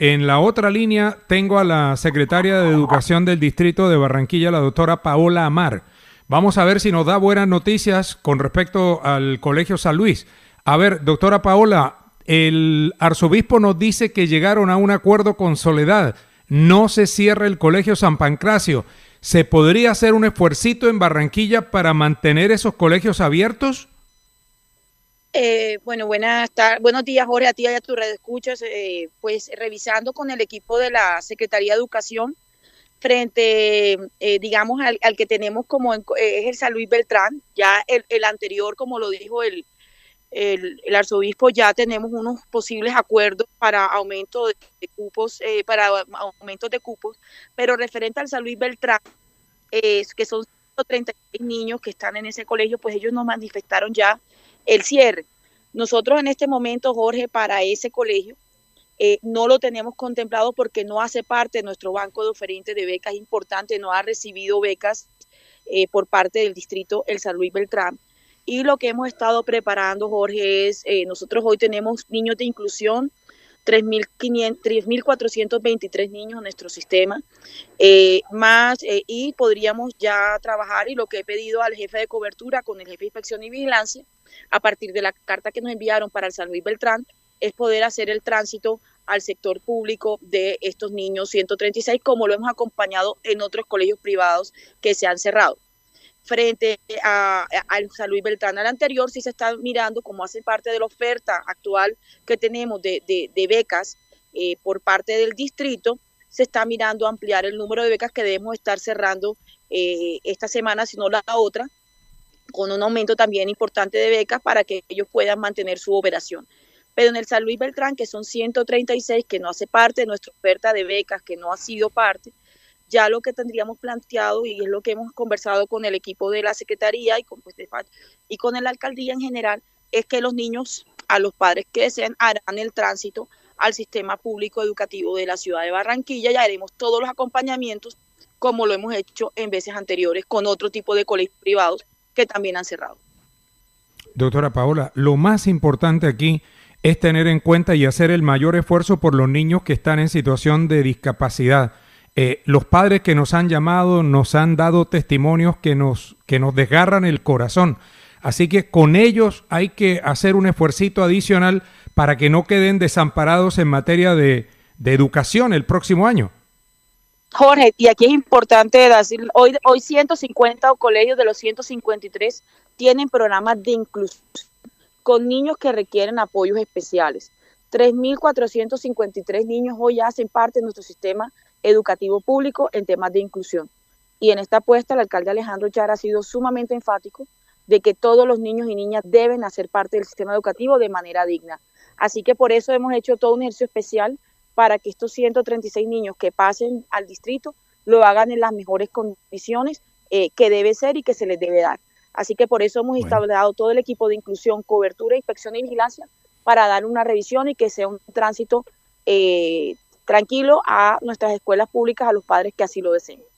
En la otra línea tengo a la secretaria de Educación del Distrito de Barranquilla, la doctora Paola Amar. Vamos a ver si nos da buenas noticias con respecto al Colegio San Luis. A ver, doctora Paola, el arzobispo nos dice que llegaron a un acuerdo con Soledad. No se cierra el Colegio San Pancracio. ¿Se podría hacer un esfuercito en Barranquilla para mantener esos colegios abiertos? Bueno, buenos días, Jorge, a ti y a tu red escuchas. Pues revisando con el equipo de la Secretaría de Educación, frente, digamos, al que tenemos es el San Luis Beltrán, ya el anterior, como lo dijo el arzobispo, ya tenemos unos posibles acuerdos para aumento de cupos, aumentos de cupos, pero referente al San Luis Beltrán, que son 136 niños que están en ese colegio, pues ellos nos manifestaron ya el cierre. Nosotros en este momento, Jorge, para ese colegio, no lo tenemos contemplado porque no hace parte de nuestro banco de oferentes de becas importante, no ha recibido becas por parte del distrito El San Luis Beltrán. Y lo que hemos estado preparando, Jorge, es, nosotros hoy tenemos niños de inclusión, 3.423 niños en nuestro sistema, y podríamos ya trabajar, y lo que he pedido al jefe de cobertura con el jefe de inspección y vigilancia, a partir de la carta que nos enviaron para el San Luis Beltrán, es poder hacer el tránsito al sector público de estos niños 136, como lo hemos acompañado en otros colegios privados que se han cerrado. Frente al San Luis Beltrán, al anterior, sí se está mirando, como hace parte de la oferta actual que tenemos de becas por parte del distrito, se está mirando ampliar el número de becas que debemos estar cerrando esta semana, si no la otra, con un aumento también importante de becas para que ellos puedan mantener su operación. Pero en el San Luis Beltrán, que son 136, que no hace parte de nuestra oferta de becas, que no ha sido parte, ya lo que tendríamos planteado, y es lo que hemos conversado con el equipo de la Secretaría y con la alcaldía en general, es que los niños, a los padres que deseen, harán el tránsito al sistema público educativo de la ciudad de Barranquilla y haremos todos los acompañamientos como lo hemos hecho en veces anteriores con otro tipo de colegios privados que también han cerrado. Doctora Paola, lo más importante aquí es tener en cuenta y hacer el mayor esfuerzo por los niños que están en situación de discapacidad. Los padres que nos han llamado nos han dado testimonios que nos desgarran el corazón. Así que con ellos hay que hacer un esfuercito adicional para que no queden desamparados en materia de educación el próximo año. Jorge, y aquí es importante decir, hoy 150 colegios de los 153 tienen programas de inclusión con niños que requieren apoyos especiales. 3.453 niños hoy hacen parte de nuestro sistema educativo público en temas de inclusión. Y en esta apuesta el alcalde Alejandro Char ha sido sumamente enfático de que todos los niños y niñas deben hacer parte del sistema educativo de manera digna. Así que por eso hemos hecho todo un ejercicio especial para que estos 136 niños que pasen al distrito lo hagan en las mejores condiciones que debe ser y que se les debe dar. Así que por eso hemos instalado todo el equipo de inclusión, cobertura, inspección y vigilancia para dar una revisión y que sea un tránsito tranquilo a nuestras escuelas públicas, a los padres que así lo deseen.